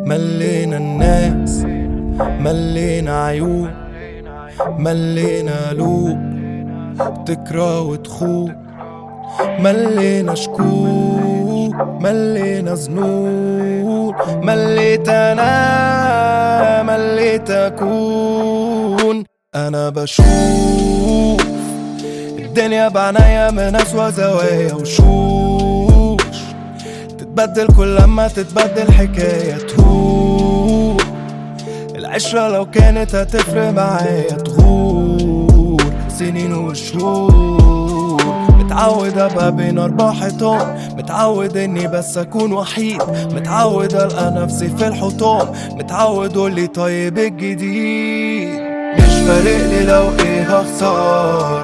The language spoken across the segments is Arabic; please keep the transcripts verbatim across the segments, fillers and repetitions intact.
ملينا الناس، ملينا عيوب، ملينا قلوب تكره وتخوب، ملينا شكوك، ملينا ذنوب، مليت انا مليت اكون. انا بشوف الدنيا بعنايا من اسوأ زوايا وشوش تتبدل كل لما تتبدل حكاية تهور. العشرة لو كانت هتفرق معايا تغور سنين وشهور. متعود ابقى بين اربع حيطان، متعود اني بس اكون وحيد، متعود القى نفسي في الحطام، متعود قولي طيب الجديد. مش فارقلي لو ايه هخسر،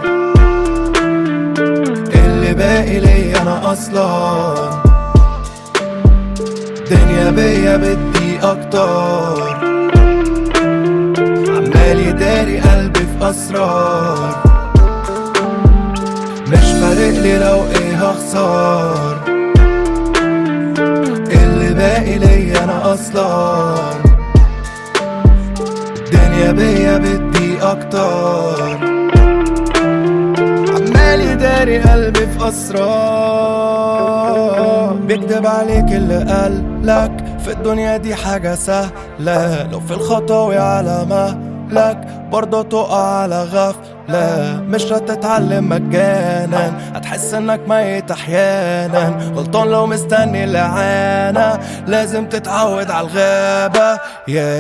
اللي باقي لي انا اصلا. الدنيا بيا بدي اكتر، عمال يداري قلبي في اسرار. مش فارقلي لو ايه هخسر، اللي باقي لي انا اصلا. الدنيا بيا بدي اكتر، عمال يداري قلبي في اسرار. بيكدب عليك اللي قالك في الدنيا دي حاجة سهلة، لو في الخطاوي على مهلك برضه تقع على غفلة. مش هتتعلم مجانا، هتحس انك ميت احيانا. غلطان لو مستني الاعانة، لازم تتعود على الغابة. يا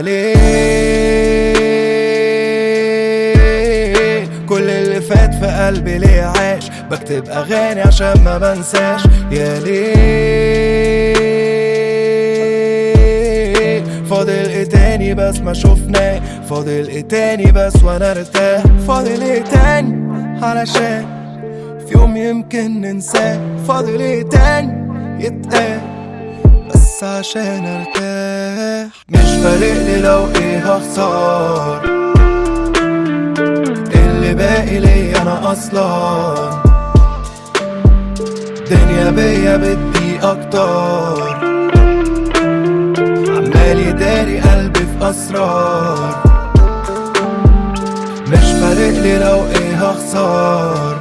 ليه كل اللي فات في قلبي ليه عاش، بكتب اغاني عشان ما بنساش. يا ليه فاضل ايه تاني بس ما شفناه، فاضل ايه تاني بس وانا ارتاح، فاضل ايه تاني علشان في يوم يمكن ننساه، فاضل ايه تاني يتقال بس عشان ارتاح. مش فارقلي لو ايه هخسر، اللي باقي لي انا اصلا. الدنيا بيا بدي اكتر، عمال يداري قلبي في اسرار. مش فارقلي لو ايه هخسر،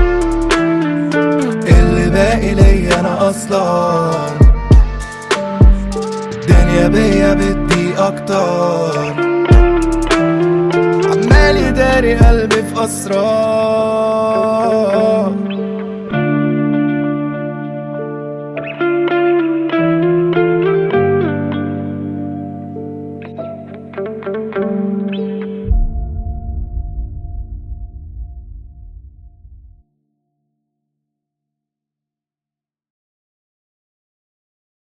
اللي باقي لي انا اصلا. الدنيا بيا بدي اكتر، عمال يداري قلبي في اسرار.